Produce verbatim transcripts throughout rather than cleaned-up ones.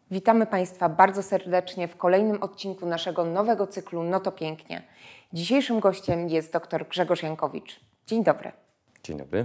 Witamy Państwa bardzo serdecznie w kolejnym odcinku naszego nowego cyklu No to pięknie. Dzisiejszym gościem jest dr Grzegorz Jankowicz. Dzień dobry. Dzień dobry.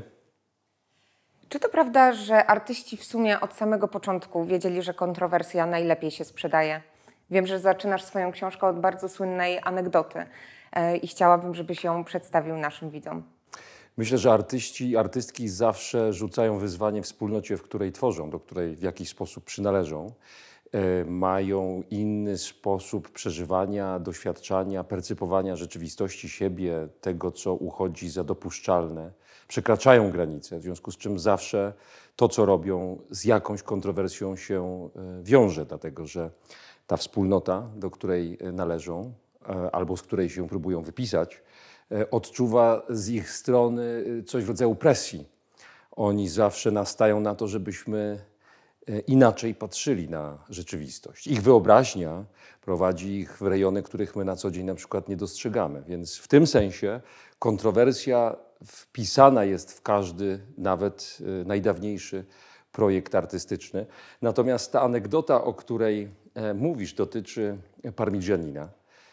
Czy to prawda, że artyści w sumie od samego początku wiedzieli, że kontrowersja najlepiej się sprzedaje? Wiem, że zaczynasz swoją książkę od bardzo słynnej anegdoty yy, i chciałabym, żebyś ją przedstawił naszym widzom. Myślę, że artyści i artystki zawsze rzucają wyzwanie wspólnocie, w której tworzą, do której w jakiś sposób przynależą. E, mają inny sposób przeżywania, doświadczania, percypowania rzeczywistości siebie, tego, co uchodzi za dopuszczalne. Przekraczają granice, w związku z czym zawsze to, co robią, z jakąś kontrowersją się e, wiąże, dlatego że ta wspólnota, do której należą, e, albo z której się próbują wypisać, odczuwa z ich strony coś w rodzaju presji. Oni zawsze nastają na to, żebyśmy inaczej patrzyli na rzeczywistość. Ich wyobraźnia prowadzi ich w rejony, których my na co dzień na przykład nie dostrzegamy. Więc w tym sensie kontrowersja wpisana jest w każdy, nawet najdawniejszy projekt artystyczny. Natomiast ta anegdota, o której mówisz, dotyczy Parmigianina,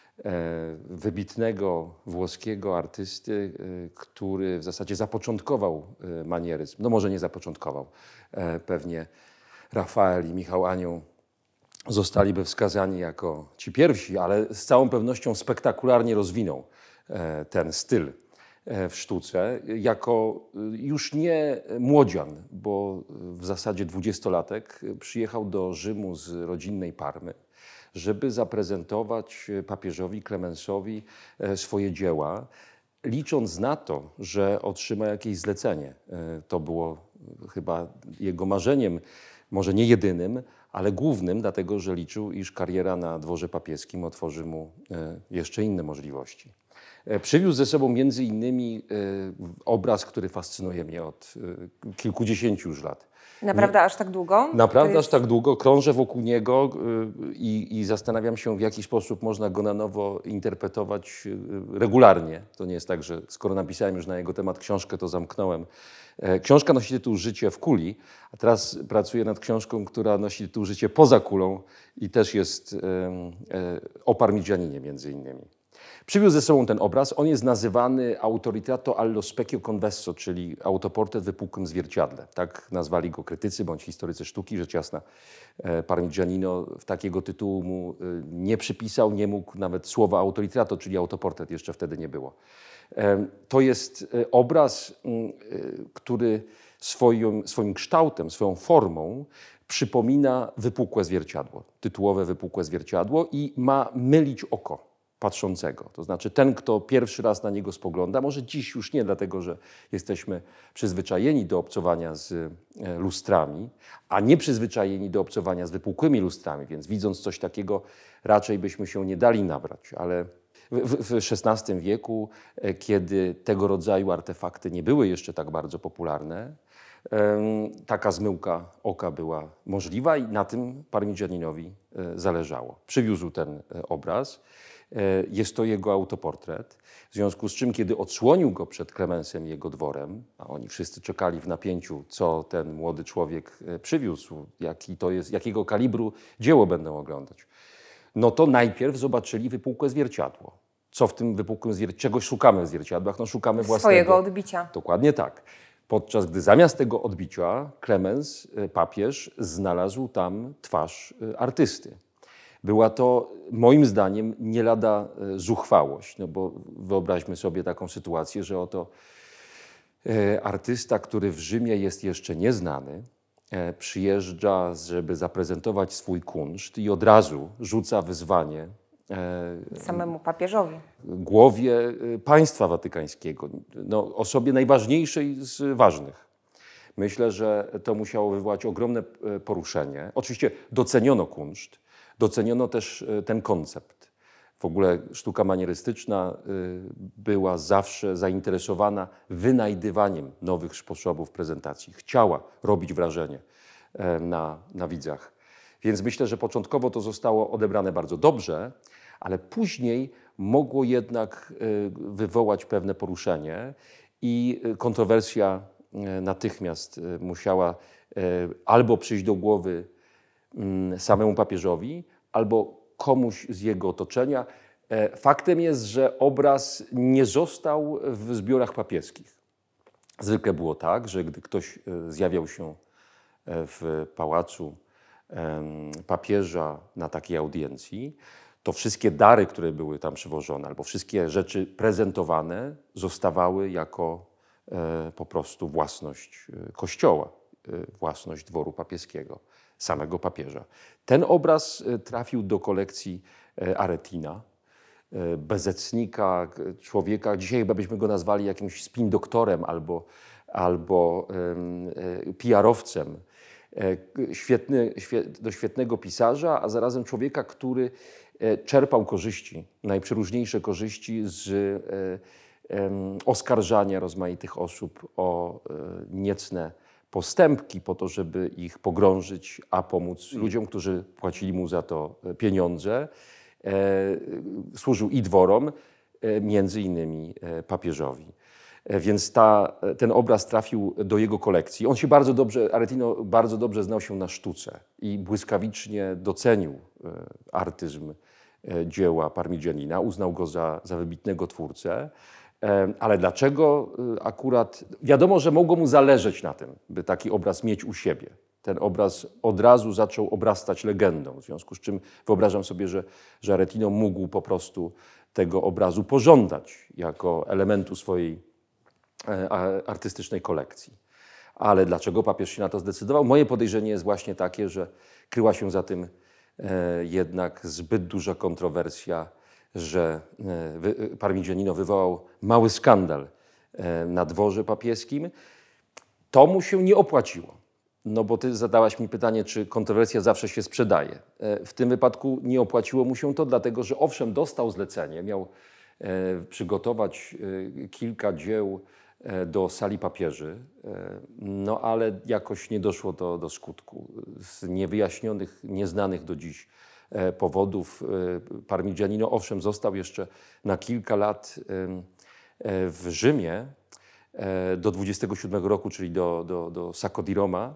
wybitnego włoskiego artysty, który w zasadzie zapoczątkował manieryzm. No może nie zapoczątkował. Pewnie Rafael i Michał Anioł zostaliby wskazani jako ci pierwsi, ale z całą pewnością spektakularnie rozwinął ten styl w sztuce jako już nie młodzian, bo w zasadzie dwudziestolatek przyjechał do Rzymu z rodzinnej Parmy, żeby zaprezentować papieżowi Klemensowi swoje dzieła, licząc na to, że otrzyma jakieś zlecenie. To było chyba jego marzeniem, może nie jedynym, ale głównym, dlatego że liczył, iż kariera na dworze papieskim otworzy mu jeszcze inne możliwości. Przywiózł ze sobą między innymi obraz, który fascynuje mnie od kilkudziesięciu już lat. Naprawdę nie, aż tak długo? Naprawdę jest... aż tak długo. Krążę wokół niego i, i zastanawiam się, w jaki sposób można go na nowo interpretować regularnie. To nie jest tak, że skoro napisałem już na jego temat książkę, to zamknąłem. Książka nosi tytuł Życie w kuli, a teraz pracuję nad książką, która nosi tytuł Życie poza kulą i też jest o Parmigianinie między innymi. Przywiózł ze sobą ten obraz. On jest nazywany Autoritato allo specchio convesso, czyli autoportret w wypukłym zwierciadle. Tak nazwali go krytycy bądź historycy sztuki. Rzecz jasna, Parmigianino takiego tytułu mu nie przypisał, nie mógł nawet słowa autoritratto, czyli autoportret jeszcze wtedy nie było. To jest obraz, który swoim, swoim kształtem, swoją formą przypomina wypukłe zwierciadło, tytułowe wypukłe zwierciadło i ma mylić oko patrzącego. To znaczy ten, kto pierwszy raz na niego spogląda, może dziś już nie, dlatego że jesteśmy przyzwyczajeni do obcowania z lustrami, a nie przyzwyczajeni do obcowania z wypukłymi lustrami, więc widząc coś takiego raczej byśmy się nie dali nabrać, ale w, w szesnastym wieku, kiedy tego rodzaju artefakty nie były jeszcze tak bardzo popularne, taka zmyłka oka była możliwa i na tym Parmigianinowi zależało. Przywiózł ten obraz. Jest to jego autoportret, w związku z czym, kiedy odsłonił go przed Klemensem i jego dworem, a oni wszyscy czekali w napięciu, co ten młody człowiek przywiózł, jaki to jest, jakiego kalibru dzieło będą oglądać, no to najpierw zobaczyli wypukłe zwierciadło. Co w tym wypukłym zwierciadle, czego szukamy w zwierciadłach? No szukamy własnego. Swojego odbicia. Dokładnie tak. Podczas gdy zamiast tego odbicia Klemens, papież, znalazł tam twarz artysty. Była to moim zdaniem nie lada zuchwałość, no bo wyobraźmy sobie taką sytuację, że oto artysta, który w Rzymie jest jeszcze nieznany, przyjeżdża, żeby zaprezentować swój kunszt i od razu rzuca wyzwanie samemu papieżowi, głowie państwa watykańskiego, no, osobie najważniejszej z ważnych. Myślę, że to musiało wywołać ogromne poruszenie. Oczywiście doceniono kunszt, doceniono też ten koncept. W ogóle sztuka manierystyczna była zawsze zainteresowana wynajdywaniem nowych sposobów prezentacji. Chciała robić wrażenie na, na widzach. Więc myślę, że początkowo to zostało odebrane bardzo dobrze, ale później mogło jednak wywołać pewne poruszenie i kontrowersja natychmiast musiała albo przyjść do głowy samemu papieżowi albo komuś z jego otoczenia. Faktem jest, że obraz nie został w zbiorach papieskich. Zwykle było tak, że gdy ktoś zjawiał się w pałacu papieża na takiej audiencji, to wszystkie dary, które były tam przywożone, albo wszystkie rzeczy prezentowane zostawały jako po prostu własność kościoła, własność dworu papieskiego, samego papieża. Ten obraz trafił do kolekcji Aretina, bezecnika, człowieka, dzisiaj chyba byśmy go nazwali jakimś spin doktorem albo, albo P R-owcem. Świetny, do świetnego pisarza, a zarazem człowieka, który czerpał korzyści, najprzeróżniejsze korzyści z oskarżania rozmaitych osób o niecne postępki po to, żeby ich pogrążyć, a pomóc ludziom, którzy płacili mu za to pieniądze. Służył i dworom, między innymi papieżowi. Więc ta, ten obraz trafił do jego kolekcji. On się bardzo dobrze, Aretino bardzo dobrze znał się na sztuce i błyskawicznie docenił artyzm dzieła Parmigianina, uznał go za, za wybitnego twórcę. Ale dlaczego akurat... Wiadomo, że mogło mu zależeć na tym, by taki obraz mieć u siebie. Ten obraz od razu zaczął obrastać legendą, w związku z czym wyobrażam sobie, że, że Aretino mógł po prostu tego obrazu pożądać jako elementu swojej artystycznej kolekcji. Ale dlaczego papież się na to zdecydował? Moje podejrzenie jest właśnie takie, że kryła się za tym jednak zbyt duża kontrowersja, że Parmigianino wywołał mały skandal na dworze papieskim. To mu się nie opłaciło. No bo ty zadałaś mi pytanie, czy kontrowersja zawsze się sprzedaje. W tym wypadku nie opłaciło mu się to, dlatego że owszem, dostał zlecenie, miał przygotować kilka dzieł do sali papieży, no ale jakoś nie doszło to do skutku. Z niewyjaśnionych, nieznanych do dziś powodów Parmigianino owszem został jeszcze na kilka lat w Rzymie do dwudziestego siódmego roku, czyli do, do, do Sacco di Roma.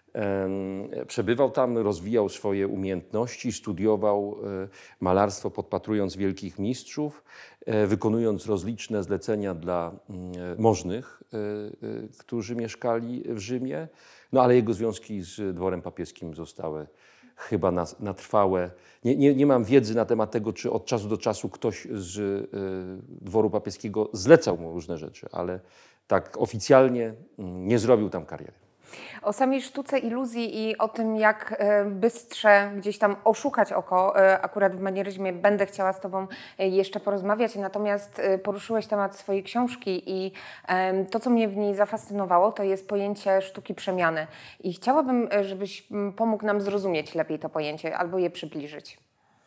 Przebywał tam, rozwijał swoje umiejętności, studiował malarstwo podpatrując wielkich mistrzów, wykonując rozliczne zlecenia dla możnych, którzy mieszkali w Rzymie, no ale jego związki z dworem papieskim zostały chyba na, na trwałe. Nie, nie, nie mam wiedzy na temat tego, czy od czasu do czasu ktoś z y, dworu papieskiego zlecał mu różne rzeczy, ale tak oficjalnie y, nie zrobił tam kariery. O samej sztuce iluzji i o tym, jak bystrze gdzieś tam oszukać oko, akurat w manieryzmie będę chciała z Tobą jeszcze porozmawiać, natomiast poruszyłeś temat swojej książki i to, co mnie w niej zafascynowało, to jest pojęcie sztuki przemiany. I chciałabym, żebyś pomógł nam zrozumieć lepiej to pojęcie albo je przybliżyć.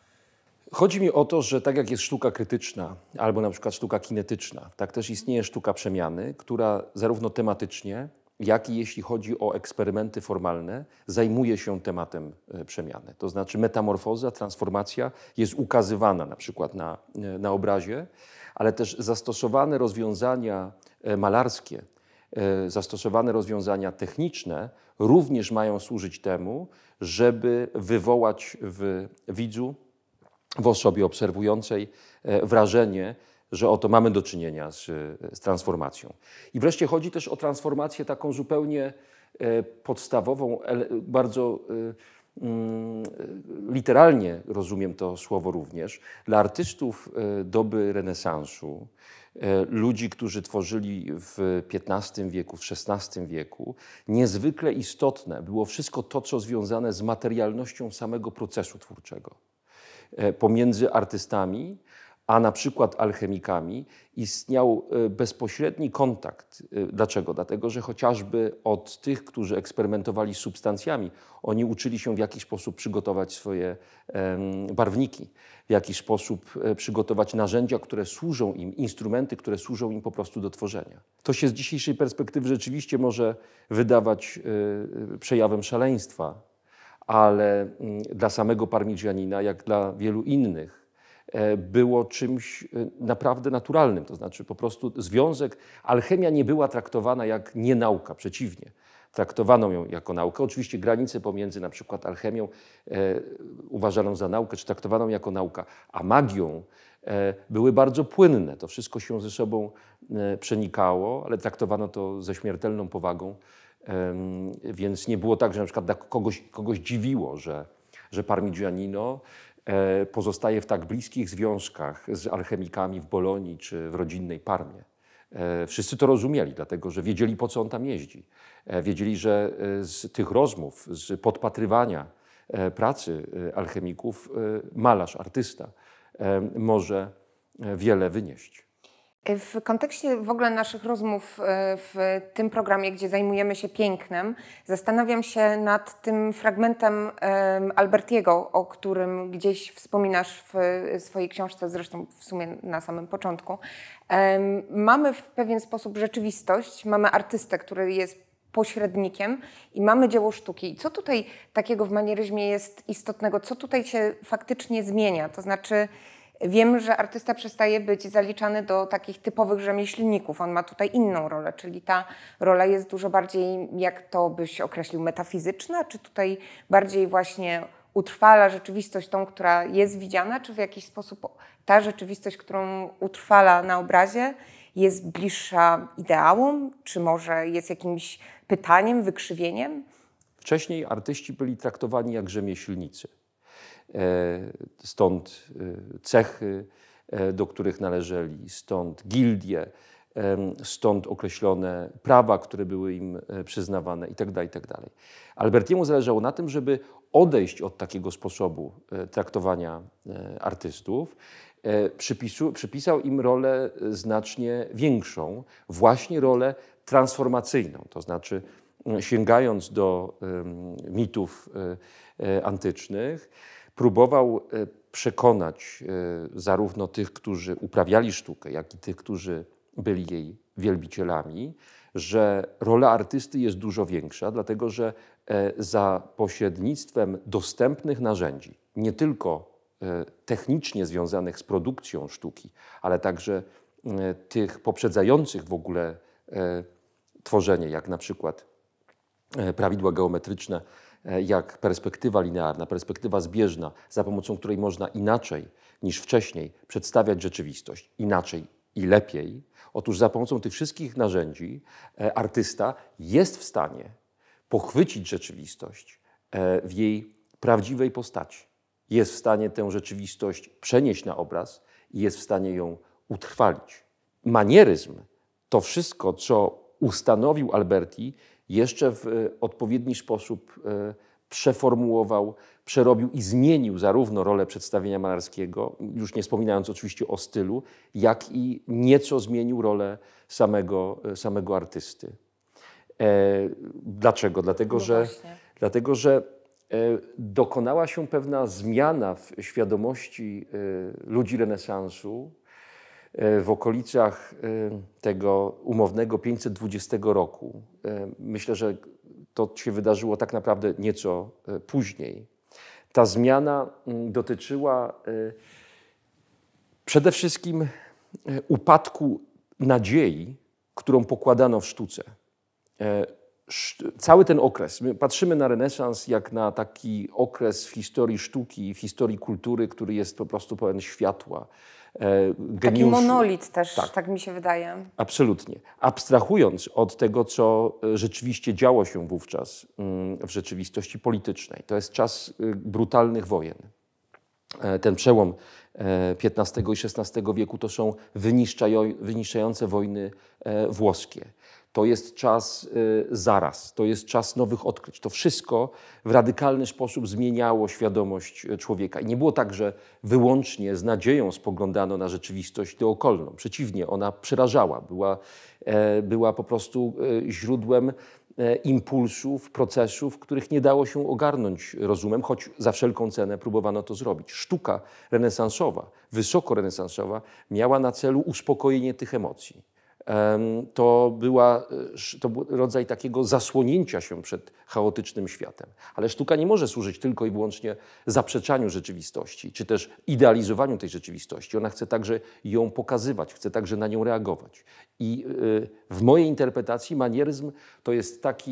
Chodzi mi o to, że tak jak jest sztuka krytyczna albo na przykład sztuka kinetyczna, tak też istnieje sztuka przemiany, która zarówno tematycznie, jak i jeśli chodzi o eksperymenty formalne, zajmuje się tematem przemiany. To znaczy metamorfoza, transformacja jest ukazywana na przykład na, na obrazie, ale też zastosowane rozwiązania malarskie, zastosowane rozwiązania techniczne również mają służyć temu, żeby wywołać w widzu, w osobie obserwującej wrażenie, że oto mamy do czynienia z, z transformacją. I wreszcie chodzi też o transformację taką zupełnie e, podstawową, ele, bardzo e, mm, literalnie rozumiem to słowo również. Dla artystów e, doby renesansu, e, ludzi, którzy tworzyli w piętnastym wieku, w szesnastym wieku, niezwykle istotne było wszystko to, co związane z materialnością samego procesu twórczego. E, pomiędzy artystami a na przykład alchemikami istniał bezpośredni kontakt. Dlaczego? Dlatego, że chociażby od tych, którzy eksperymentowali z substancjami, oni uczyli się w jakiś sposób przygotować swoje barwniki, w jakiś sposób przygotować narzędzia, które służą im, instrumenty, które służą im po prostu do tworzenia. To się z dzisiejszej perspektywy rzeczywiście może wydawać przejawem szaleństwa, ale dla samego Parmigianina, jak dla wielu innych, było czymś naprawdę naturalnym. To znaczy po prostu związek, alchemia nie była traktowana jak nienauka, przeciwnie. traktowano ją jako naukę. Oczywiście granice pomiędzy na przykład alchemią e, uważaną za naukę, czy traktowaną jako nauka, a magią e, były bardzo płynne. To wszystko się ze sobą e, przenikało, ale traktowano to ze śmiertelną powagą. E, więc nie było tak, że na przykład dla kogoś, kogoś dziwiło, że, że Parmigianino e, pozostaje w tak bliskich związkach z alchemikami w Bolonii czy w rodzinnej Parmie. Wszyscy to rozumieli, dlatego że wiedzieli, po co on tam jeździ. Wiedzieli, że z tych rozmów, z podpatrywania pracy alchemików malarz, artysta może wiele wynieść. W kontekście w ogóle naszych rozmów w tym programie, gdzie zajmujemy się pięknem, zastanawiam się nad tym fragmentem Albertiego, o którym gdzieś wspominasz w swojej książce, zresztą w sumie na samym początku. Mamy w pewien sposób rzeczywistość, mamy artystę, który jest pośrednikiem i mamy dzieło sztuki. I co tutaj takiego w manieryzmie jest istotnego? Co tutaj się faktycznie zmienia? To znaczy wiem, że artysta przestaje być zaliczany do takich typowych rzemieślników. On ma tutaj inną rolę, czyli ta rola jest dużo bardziej, jak to byś określił, metafizyczna, czy tutaj bardziej właśnie utrwala rzeczywistość tą, która jest widziana, czy w jakiś sposób ta rzeczywistość, którą utrwala na obrazie, jest bliższa ideałom, czy może jest jakimś pytaniem, wykrzywieniem? Wcześniej artyści byli traktowani jak rzemieślnicy. Stąd cechy, do których należeli, stąd gildie, stąd określone prawa, które były im przyznawane itd., itd. Albertiemu zależało na tym, żeby odejść od takiego sposobu traktowania artystów. Przypisu, przypisał im rolę znacznie większą, właśnie rolę transformacyjną, to znaczy sięgając do mitów antycznych, próbował przekonać zarówno tych, którzy uprawiali sztukę, jak i tych, którzy byli jej wielbicielami, że rola artysty jest dużo większa, dlatego że za pośrednictwem dostępnych narzędzi, nie tylko technicznie związanych z produkcją sztuki, ale także tych poprzedzających w ogóle tworzenie, jak na przykład prawidła geometryczne, jak perspektywa linearna, perspektywa zbieżna, za pomocą której można inaczej niż wcześniej przedstawiać rzeczywistość, inaczej i lepiej. Otóż za pomocą tych wszystkich narzędzi artysta jest w stanie pochwycić rzeczywistość w jej prawdziwej postaci. Jest w stanie tę rzeczywistość przenieść na obraz i jest w stanie ją utrwalić. Manieryzm, to wszystko, co ustanowił Alberti, jeszcze w odpowiedni sposób przeformułował, przerobił i zmienił zarówno rolę przedstawienia malarskiego, już nie wspominając oczywiście o stylu, jak i nieco zmienił rolę samego, samego artysty. Dlaczego? Dlatego, no że, dlatego że dokonała się pewna zmiana w świadomości ludzi renesansu w okolicach tego umownego pięćset dwudziestego roku. Myślę, że to się wydarzyło tak naprawdę nieco później. Ta zmiana dotyczyła przede wszystkim upadku nadziei, którą pokładano w sztuce. Cały ten okres, my patrzymy na renesans jak na taki okres w historii sztuki, w historii kultury, który jest po prostu pełen światła, geniuszu. Taki monolit też, tak. tak mi się wydaje. Absolutnie. Abstrahując od tego, co rzeczywiście działo się wówczas w rzeczywistości politycznej. To jest czas brutalnych wojen. Ten przełom piętnastego i szesnastego wieku to są wyniszczające wojny włoskie. To jest czas zaraz, to jest czas nowych odkryć. To wszystko w radykalny sposób zmieniało świadomość człowieka. I nie było tak, że wyłącznie z nadzieją spoglądano na rzeczywistość dookolną. Przeciwnie, ona przerażała, była, była po prostu źródłem impulsów, procesów, których nie dało się ogarnąć rozumem, choć za wszelką cenę próbowano to zrobić. Sztuka renesansowa, wysoko renesansowa, miała na celu uspokojenie tych emocji. To, była, to był rodzaj takiego zasłonięcia się przed chaotycznym światem. Ale sztuka nie może służyć tylko i wyłącznie zaprzeczaniu rzeczywistości, czy też idealizowaniu tej rzeczywistości. Ona chce także ją pokazywać, chce także na nią reagować. I w mojej interpretacji manieryzm to jest taki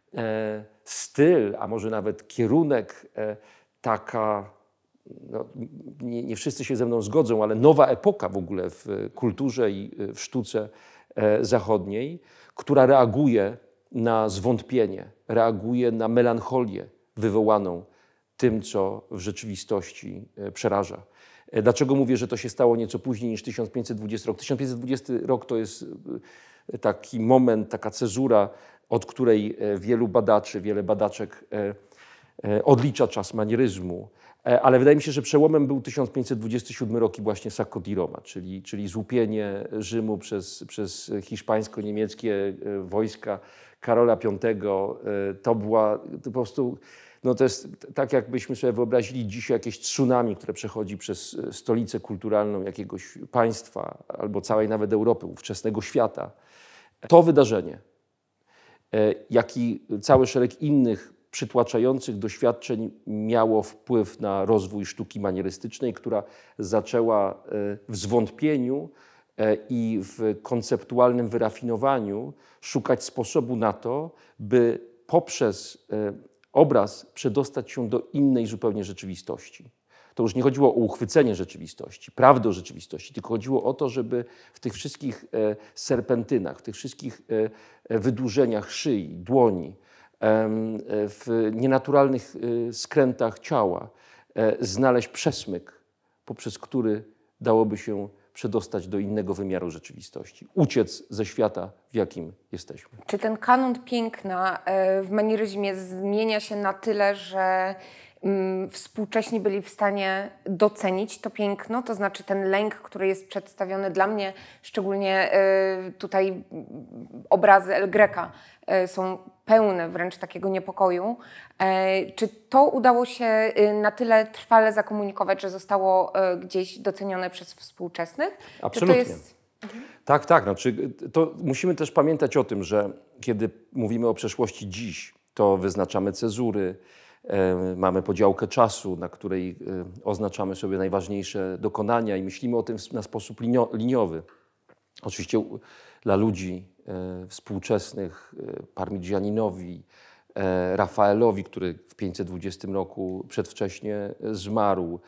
styl, a może nawet kierunek, taka, no, nie, nie wszyscy się ze mną zgodzą, ale nowa epoka w ogóle w kulturze i w sztuce zachodniej, która reaguje na zwątpienie, reaguje na melancholię wywołaną tym, co w rzeczywistości przeraża. Dlaczego mówię, że to się stało nieco później niż tysiąc pięćset dwudziesty rok? tysiąc pięćset dwudziesty rok to jest taki moment, taka cezura, od której wielu badaczy, wiele badaczek odlicza czas manieryzmu. Ale wydaje mi się, że przełomem był tysiąc pięćset dwudziesty siódmy rok i właśnie Sacco di Roma, czyli, czyli złupienie Rzymu przez, przez hiszpańsko-niemieckie wojska Karola piątego. To była to po prostu, no to jest tak, jakbyśmy sobie wyobrazili dzisiaj jakieś tsunami, które przechodzi przez stolicę kulturalną jakiegoś państwa albo całej nawet Europy, ówczesnego świata. To wydarzenie, jak i cały szereg innych przytłaczających doświadczeń miało wpływ na rozwój sztuki manierystycznej, która zaczęła w zwątpieniu i w konceptualnym wyrafinowaniu szukać sposobu na to, by poprzez obraz przedostać się do innej zupełnie rzeczywistości. To już nie chodziło o uchwycenie rzeczywistości, prawdy o rzeczywistości, tylko chodziło o to, żeby w tych wszystkich serpentynach, w tych wszystkich wydłużeniach szyi, dłoni, w nienaturalnych skrętach ciała znaleźć przesmyk, poprzez który dałoby się przedostać do innego wymiaru rzeczywistości, uciec ze świata, w jakim jesteśmy. Czy ten kanon piękna w manieryzmie zmienia się na tyle, że współcześni byli w stanie docenić to piękno, to znaczy ten lęk, który jest przedstawiony dla mnie, szczególnie tutaj obrazy El Greca są pełne wręcz takiego niepokoju. Czy to udało się na tyle trwale zakomunikować, że zostało gdzieś docenione przez współczesnych? Absolutnie. Czy to jest... Tak, tak. Znaczy, to musimy też pamiętać o tym, że kiedy mówimy o przeszłości dziś, to wyznaczamy cezury, mamy podziałkę czasu, na której oznaczamy sobie najważniejsze dokonania i myślimy o tym na sposób liniowy. Oczywiście dla ludzi współczesnych, Parmigianinowi, Rafaelowi, który w pięćset dwudziestym roku przedwcześnie zmarł,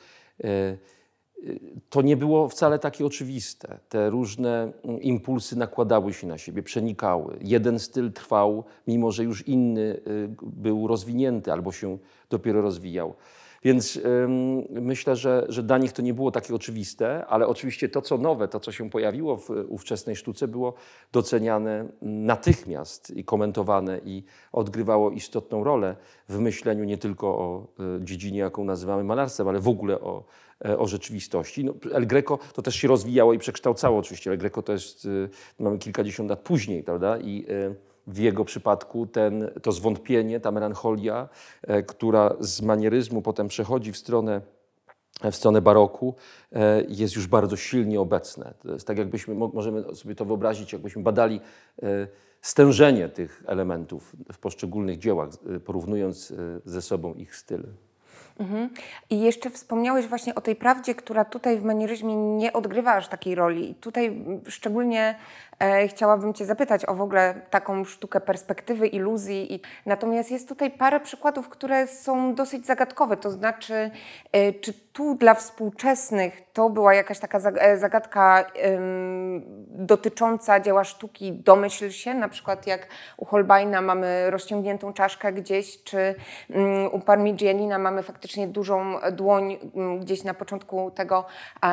to nie było wcale takie oczywiste. Te różne impulsy nakładały się na siebie, przenikały. Jeden styl trwał, mimo że już inny był rozwinięty albo się dopiero rozwijał. Więc ym, myślę, że, że dla nich to nie było takie oczywiste, ale oczywiście to, co nowe, to, co się pojawiło w ówczesnej sztuce, było doceniane natychmiast i komentowane i odgrywało istotną rolę w myśleniu nie tylko o y, dziedzinie, jaką nazywamy malarstwem, ale w ogóle o, o rzeczywistości. No, El Greco to też się rozwijało i przekształcało oczywiście. El Greco to jest, y, mamy kilkadziesiąt lat później, prawda? I, y, w jego przypadku ten, to zwątpienie, ta melancholia, e, która z manieryzmu potem przechodzi w stronę, w stronę baroku, e, jest już bardzo silnie obecne. To jest tak, jakbyśmy, możemy sobie to wyobrazić, jakbyśmy badali e, stężenie tych elementów w poszczególnych dziełach, e, porównując e, ze sobą ich styl. Mhm. I jeszcze wspomniałeś właśnie o tej prawdzie, która tutaj w manieryzmie nie odgrywa aż takiej roli. I tutaj szczególnie e, chciałabym Cię zapytać o w ogóle taką sztukę perspektywy, iluzji. I, natomiast jest tutaj parę przykładów, które są dosyć zagadkowe. To znaczy, e, czy tu dla współczesnych to była jakaś taka zagadka e, dotycząca dzieła sztuki domyśl się, na przykład jak u Holbeina mamy rozciągniętą czaszkę gdzieś, czy um, u Parmigianina mamy faktycznie dużą dłoń gdzieś na początku tego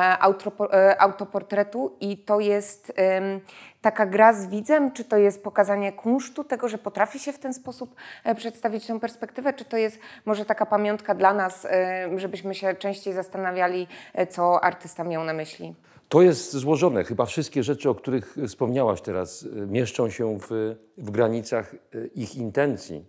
autoportretu i to jest um, taka gra z widzem, czy to jest pokazanie kunsztu, tego, że potrafi się w ten sposób przedstawić tę perspektywę, czy to jest może taka pamiątka dla nas, żebyśmy się częściej zastanawiali, co artysta miał na myśli? To jest złożone. Chyba wszystkie rzeczy, o których wspomniałaś teraz, mieszczą się w, w granicach ich intencji.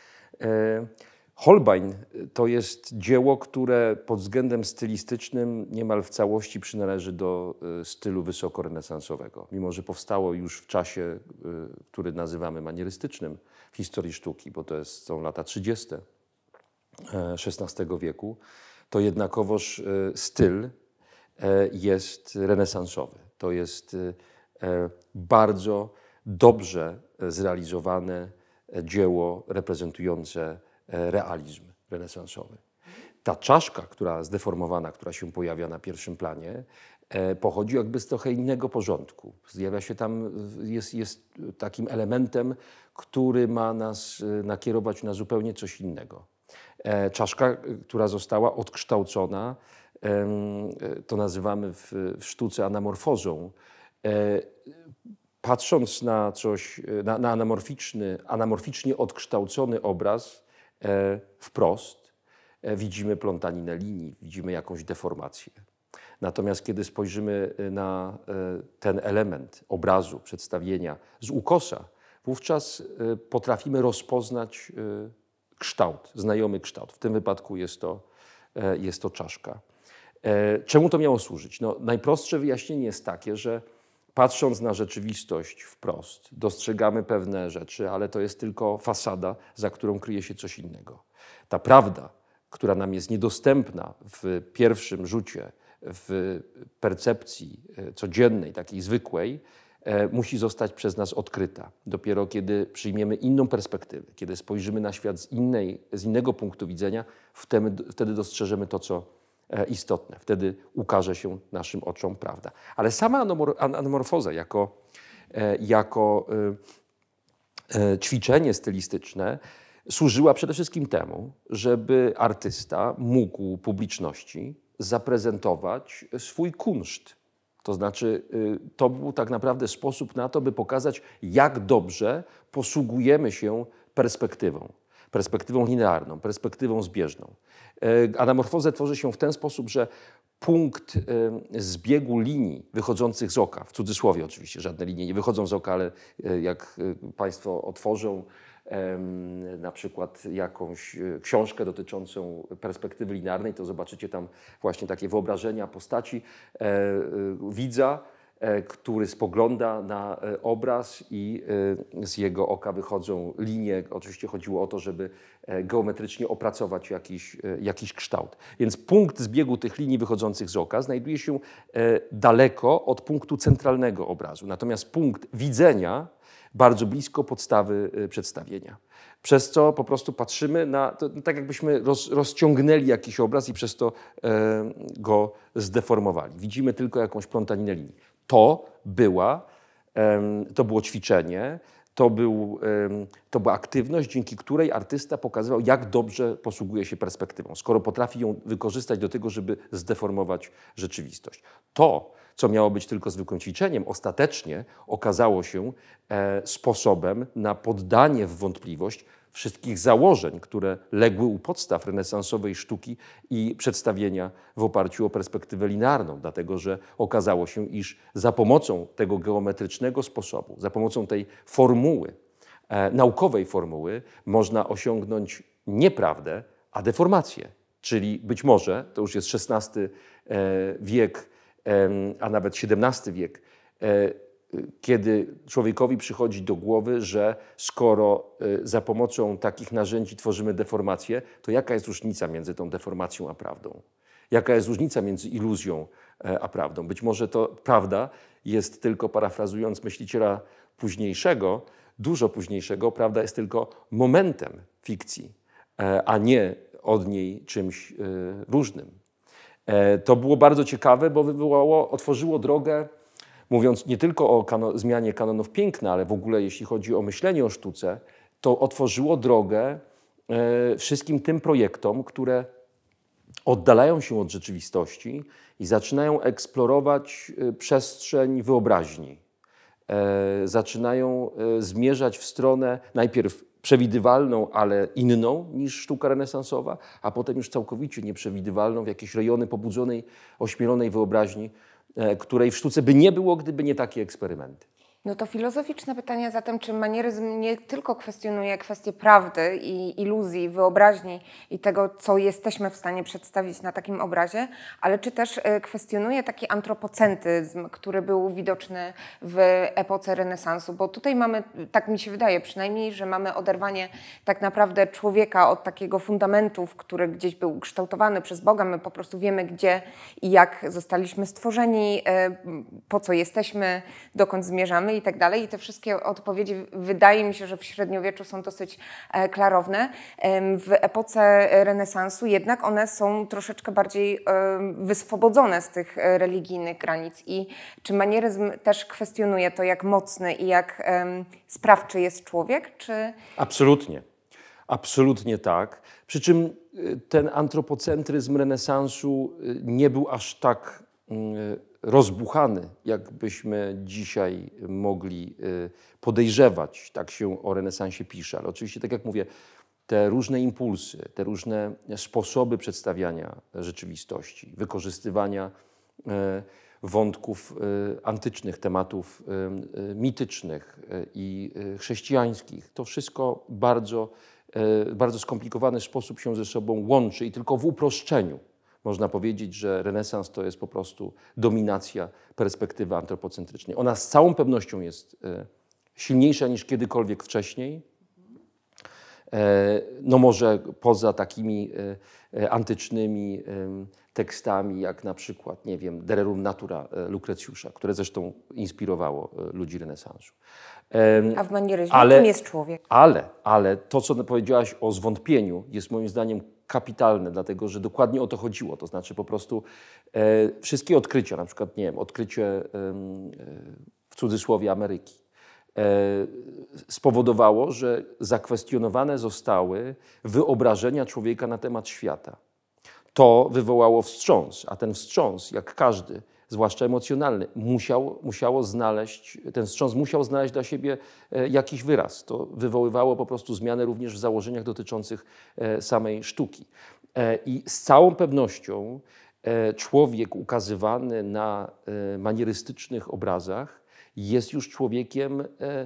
Holbein to jest dzieło, które pod względem stylistycznym niemal w całości przynależy do stylu wysokorenesansowego. Mimo że powstało już w czasie, który nazywamy manierystycznym w historii sztuki, bo to jest, są lata trzydzieste szesnastego wieku, to jednakowoż styl jest renesansowy. To jest bardzo dobrze zrealizowane dzieło reprezentujące realizm renesansowy. Ta czaszka, która zdeformowana, która się pojawia na pierwszym planie, pochodzi jakby z trochę innego porządku. Zjawia się tam, jest, jest takim elementem, który ma nas nakierować na zupełnie coś innego. Czaszka, która została odkształcona, to nazywamy w, w sztuce anamorfozą. Patrząc na coś, na, na anamorficzny, anamorficznie odkształcony obraz wprost, widzimy plątaninę linii, widzimy jakąś deformację. Natomiast kiedy spojrzymy na ten element obrazu, przedstawienia z ukosa, wówczas potrafimy rozpoznać kształt, znajomy kształt. W tym wypadku jest to, jest to czaszka. Czemu to miało służyć? No, najprostsze wyjaśnienie jest takie, że patrząc na rzeczywistość wprost, dostrzegamy pewne rzeczy, ale to jest tylko fasada, za którą kryje się coś innego. Ta prawda, która nam jest niedostępna w pierwszym rzucie, w percepcji codziennej, takiej zwykłej, musi zostać przez nas odkryta. Dopiero kiedy przyjmiemy inną perspektywę, kiedy spojrzymy na świat z, innej, z innego punktu widzenia, wtedy, wtedy dostrzeżemy to, co istotne. Wtedy ukaże się naszym oczom prawda. Ale sama anamorfoza jako, jako ćwiczenie stylistyczne służyła przede wszystkim temu, żeby artysta mógł publiczności zaprezentować swój kunszt. To znaczy, to był tak naprawdę sposób na to, by pokazać, jak dobrze posługujemy się perspektywą. Perspektywą linearną, perspektywą zbieżną. Anamorfozę tworzy się w ten sposób, że punkt zbiegu linii wychodzących z oka, w cudzysłowie oczywiście, żadne linie nie wychodzą z oka, ale jak Państwo otworzą na przykład jakąś książkę dotyczącą perspektywy linearnej, to zobaczycie tam właśnie takie wyobrażenia postaci widza, który spogląda na obraz i z jego oka wychodzą linie. Oczywiście chodziło o to, żeby geometrycznie opracować jakiś, jakiś kształt. Więc punkt zbiegu tych linii wychodzących z oka znajduje się daleko od punktu centralnego obrazu. Natomiast punkt widzenia bardzo blisko podstawy przedstawienia. Przez co po prostu patrzymy na, to, tak jakbyśmy roz, rozciągnęli jakiś obraz i przez to e, go zdeformowali. Widzimy tylko jakąś plątaninę linii. To była, e, to było ćwiczenie, to, był, e, to była aktywność, dzięki której artysta pokazywał, jak dobrze posługuje się perspektywą, skoro potrafi ją wykorzystać do tego, żeby zdeformować rzeczywistość. To, co miało być tylko zwykłym ćwiczeniem, ostatecznie okazało się e, sposobem na poddanie w wątpliwość wszystkich założeń, które legły u podstaw renesansowej sztuki i przedstawienia w oparciu o perspektywę linearną, dlatego że okazało się, iż za pomocą tego geometrycznego sposobu, za pomocą tej formuły, e, naukowej formuły, można osiągnąć nie prawdę, a deformację. Czyli być może, to już jest szesnasty e, wiek, a nawet siedemnasty wiek, kiedy człowiekowi przychodzi do głowy, że skoro za pomocą takich narzędzi tworzymy deformację, to jaka jest różnica między tą deformacją a prawdą? Jaka jest różnica między iluzją a prawdą? Być może to prawda jest tylko, parafrazując myśliciela późniejszego, dużo późniejszego, prawda jest tylko momentem fikcji, a nie od niej czymś różnym. To było bardzo ciekawe, bo wywołało, otworzyło drogę, mówiąc nie tylko o kano, zmianie kanonów piękna, ale w ogóle jeśli chodzi o myślenie o sztuce, to otworzyło drogę e, wszystkim tym projektom, które oddalają się od rzeczywistości i zaczynają eksplorować e, przestrzeń wyobraźni. E, zaczynają e, zmierzać w stronę najpierw przewidywalną, ale inną niż sztuka renesansowa, a potem już całkowicie nieprzewidywalną w jakieś rejony pobudzonej, ośmielonej wyobraźni, której w sztuce by nie było, gdyby nie takie eksperymenty. No to filozoficzne pytanie zatem, czy manieryzm nie tylko kwestionuje kwestię prawdy i iluzji, wyobraźni i tego, co jesteśmy w stanie przedstawić na takim obrazie, ale czy też kwestionuje taki antropocentyzm, który był widoczny w epoce renesansu, bo tutaj mamy, tak mi się wydaje przynajmniej, że mamy oderwanie tak naprawdę człowieka od takiego fundamentów, który gdzieś był ukształtowany przez Boga. My po prostu wiemy, gdzie i jak zostaliśmy stworzeni, po co jesteśmy, dokąd zmierzamy. mamy i tak dalej. I te wszystkie odpowiedzi wydaje mi się, że w średniowieczu są dosyć e, klarowne. E, w epoce renesansu jednak one są troszeczkę bardziej e, wyswobodzone z tych e, religijnych granic. I czy manieryzm też kwestionuje to, jak mocny i jak e, sprawczy jest człowiek, czy... Absolutnie. Absolutnie tak. Przy czym ten antropocentryzm renesansu nie był aż tak rozbuchany, jakbyśmy dzisiaj mogli podejrzewać. Tak się o renesansie pisze. Ale oczywiście, tak jak mówię, te różne impulsy, te różne sposoby przedstawiania rzeczywistości, wykorzystywania wątków antycznych, tematów mitycznych i chrześcijańskich, to wszystko bardzo w bardzo skomplikowany sposób się ze sobą łączy i tylko w uproszczeniu można powiedzieć, że renesans to jest po prostu dominacja perspektywy antropocentrycznej. Ona z całą pewnością jest silniejsza niż kiedykolwiek wcześniej. No może poza takimi antycznymi tekstami, jak na przykład, nie wiem, De Rerum Natura Lukrecjusza, które zresztą inspirowało ludzi renesansu. A w manieryzmie ale, kim jest człowiek? Ale, ale to, co powiedziałaś o zwątpieniu, jest moim zdaniem kapitalne, dlatego że dokładnie o to chodziło. To znaczy po prostu e, wszystkie odkrycia, na przykład, nie wiem, odkrycie e, w cudzysłowie Ameryki, e, spowodowało, że zakwestionowane zostały wyobrażenia człowieka na temat świata. To wywołało wstrząs, a ten wstrząs, jak każdy, zwłaszcza emocjonalny, musiał, musiało znaleźć, ten wstrząs musiał znaleźć dla siebie jakiś wyraz. To wywoływało po prostu zmianę również w założeniach dotyczących samej sztuki. I z całą pewnością człowiek ukazywany na manierystycznych obrazach jest już człowiekiem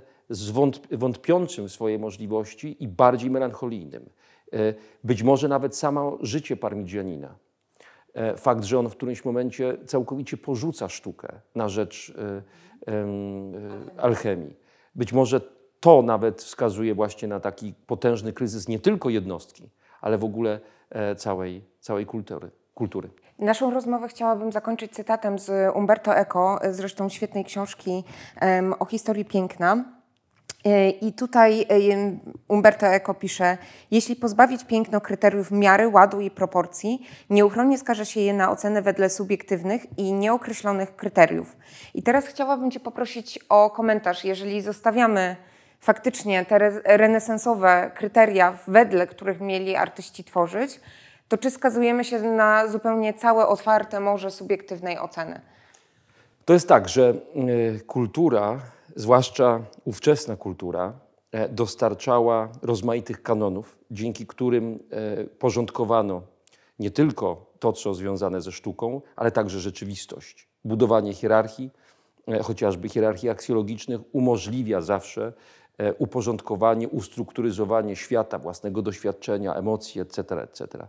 wątpiącym w swoje możliwości i bardziej melancholijnym. Być może nawet samo życie Parmigianina. Fakt, że on w którymś momencie całkowicie porzuca sztukę na rzecz y, y, y, alchemii. Być może to nawet wskazuje właśnie na taki potężny kryzys nie tylko jednostki, ale w ogóle e, całej, całej kultury, kultury. Naszą rozmowę chciałabym zakończyć cytatem z Umberto Eco, zresztą świetnej książki um, o historii piękna. I tutaj Umberto Eco pisze: jeśli pozbawić piękno kryteriów miary, ładu i proporcji, nieuchronnie skaże się je na ocenę wedle subiektywnych i nieokreślonych kryteriów. I teraz chciałabym Cię poprosić o komentarz. Jeżeli zostawiamy faktycznie te renesansowe kryteria, wedle których mieli artyści tworzyć, to czy skazujemy się na zupełnie całe otwarte morze subiektywnej oceny? To jest tak, że kultura, zwłaszcza ówczesna kultura, dostarczała rozmaitych kanonów, dzięki którym porządkowano nie tylko to, co związane ze sztuką, ale także rzeczywistość. Budowanie hierarchii, chociażby hierarchii aksjologicznych, umożliwia zawsze uporządkowanie, ustrukturyzowanie świata, własnego doświadczenia, emocji, et cetera, et cetera.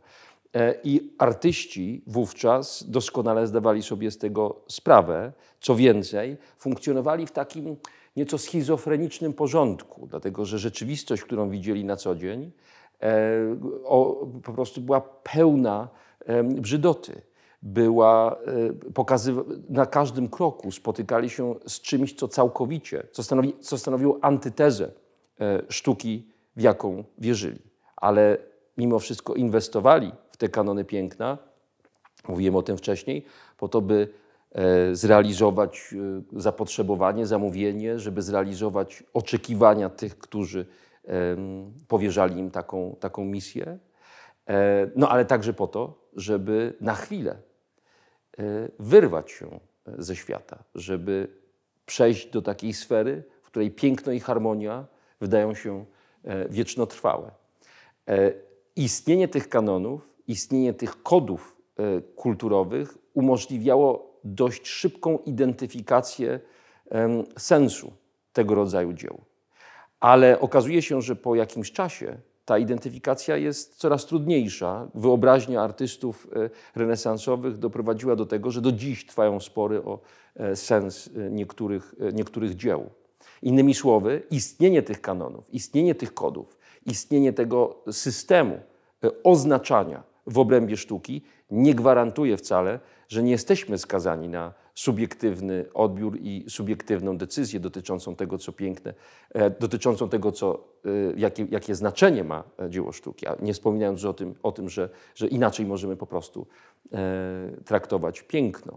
I artyści wówczas doskonale zdawali sobie z tego sprawę. Co więcej, funkcjonowali w takim nieco schizofrenicznym porządku, dlatego że rzeczywistość, którą widzieli na co dzień, e, o, po prostu była pełna e, brzydoty. Była, e, pokazywa, na każdym kroku spotykali się z czymś, co całkowicie, co, stanowi, co stanowiło antytezę e, sztuki, w jaką wierzyli. Ale mimo wszystko inwestowali w te kanony piękna, mówiłem o tym wcześniej, po to, by e, zrealizować e, zapotrzebowanie, zamówienie, żeby zrealizować oczekiwania tych, którzy e, powierzali im taką, taką misję. E, no ale także po to, żeby na chwilę e, wyrwać się ze świata, żeby przejść do takiej sfery, w której piękno i harmonia wydają się e, wiecznotrwałe. E, istnienie tych kanonów, istnienie tych kodów e, kulturowych umożliwiało dość szybką identyfikację e, sensu tego rodzaju dzieł. Ale okazuje się, że po jakimś czasie ta identyfikacja jest coraz trudniejsza. Wyobraźnia artystów e, renesansowych doprowadziła do tego, że do dziś trwają spory o e, sens e, niektórych, e, niektórych dzieł. Innymi słowy, istnienie tych kanonów, istnienie tych kodów, istnienie tego systemu oznaczania w obrębie sztuki nie gwarantuje wcale, że nie jesteśmy skazani na subiektywny odbiór i subiektywną decyzję dotyczącą tego, co piękne, dotyczącą tego, co, jakie, jakie znaczenie ma dzieło sztuki, a nie wspominając o tym, o tym że, że inaczej możemy po prostu traktować piękno.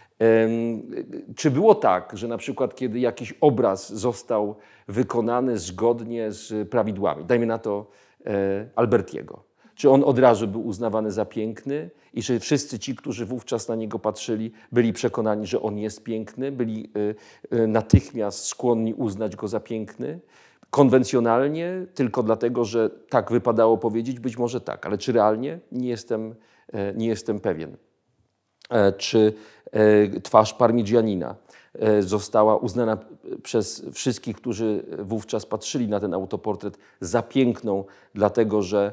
Czy było tak, że na przykład kiedy jakiś obraz został wykonany zgodnie z prawidłami, dajmy na to Albertiego, czy on od razu był uznawany za piękny i czy wszyscy ci, którzy wówczas na niego patrzyli, byli przekonani, że on jest piękny, byli natychmiast skłonni uznać go za piękny? Konwencjonalnie, tylko dlatego, że tak wypadało powiedzieć, być może tak, ale czy realnie? Nie jestem, nie jestem pewien. Czy twarz Parmigianina została uznana przez wszystkich, którzy wówczas patrzyli na ten autoportret, za piękną, dlatego że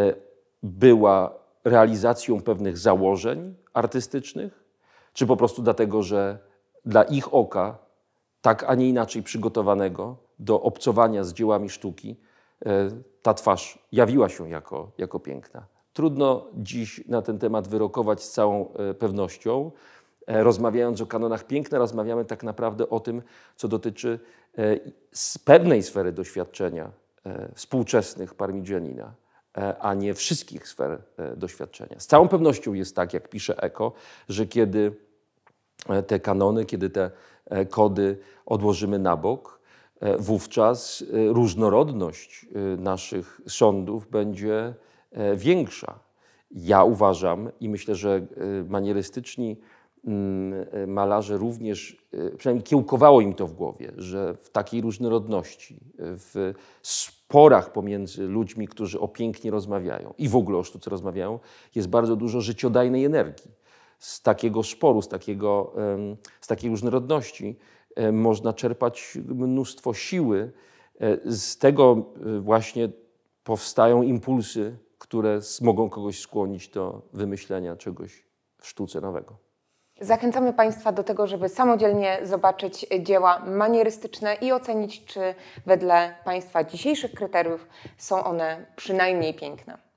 była realizacją pewnych założeń artystycznych, czy po prostu dlatego, że dla ich oka, tak a nie inaczej przygotowanego do obcowania z dziełami sztuki, ta twarz jawiła się jako, jako piękna. Trudno dziś na ten temat wyrokować z całą pewnością. Rozmawiając o kanonach piękna, rozmawiamy tak naprawdę o tym, co dotyczy z pewnej sfery doświadczenia współczesnych Parmigianina, a nie wszystkich sfer doświadczenia. Z całą pewnością jest tak, jak pisze Eco, że kiedy te kanony, kiedy te kody odłożymy na bok, wówczas różnorodność naszych sądów będzie większa. Ja uważam i myślę, że manierystyczni malarze również, przynajmniej kiełkowało im to w głowie, że w takiej różnorodności, w sporach pomiędzy ludźmi, którzy o pięknie rozmawiają i w ogóle o sztuce rozmawiają, jest bardzo dużo życiodajnej energii. Z takiego sporu, z, takiego, z takiej różnorodności można czerpać mnóstwo siły. Z tego właśnie powstają impulsy, które mogą kogoś skłonić do wymyślenia czegoś w sztuce nowego. Zachęcamy Państwa do tego, żeby samodzielnie zobaczyć dzieła manierystyczne i ocenić, czy wedle Państwa dzisiejszych kryteriów są one przynajmniej piękne.